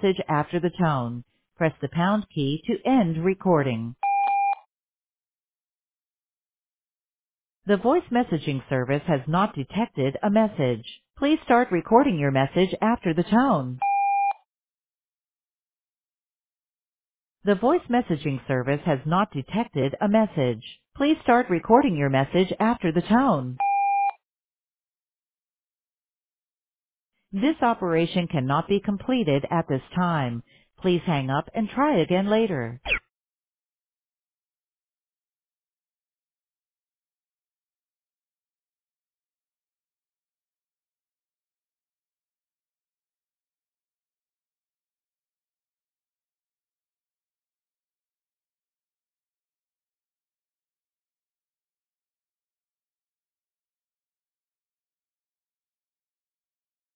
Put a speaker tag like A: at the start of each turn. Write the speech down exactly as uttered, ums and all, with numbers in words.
A: message after the tone. Press the pound key to end recording. The voice messaging service has not detected a message. Please start recording your message after the tone. The voice messaging service has not detected a message. Please start recording your message after the tone. This operation cannot be completed at this time. Please hang up and try again later.